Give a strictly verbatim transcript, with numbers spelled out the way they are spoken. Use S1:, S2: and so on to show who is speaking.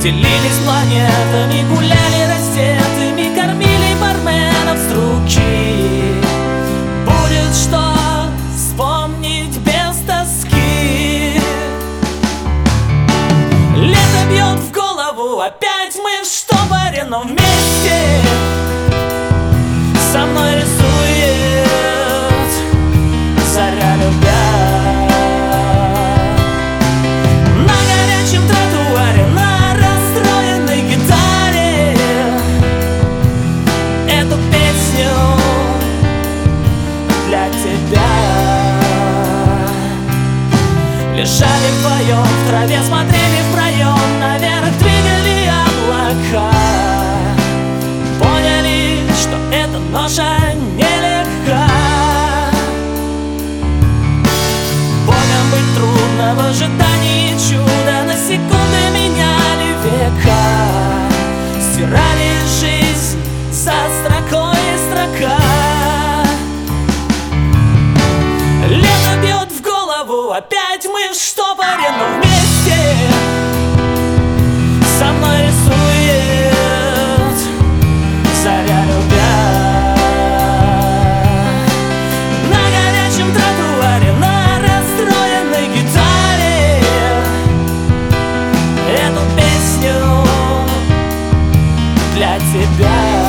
S1: Делились планетами, гуляли раздетыми, кормили барменов с руки. Будет что вспомнить без тоски. Лето бьет в голову, опять мы в штопоре, но вместе со мной рисует заря любя. На горячем тротуаре, на расстроенной гитаре эту песню для тебя. Лежали вдвоем в траве, смотрели в проем, наверх двигали облака. Поняли, что эта ноша нелегка. Богом быть трудно в ожидании чуда. На секунды меняли века, стирали жизнь со строкой строка. Лето бьет в голову, опять мы в штопоре, но вместе со мной рисует заря любя. На горячем тротуаре, на расстроенной гитаре эту песню для тебя.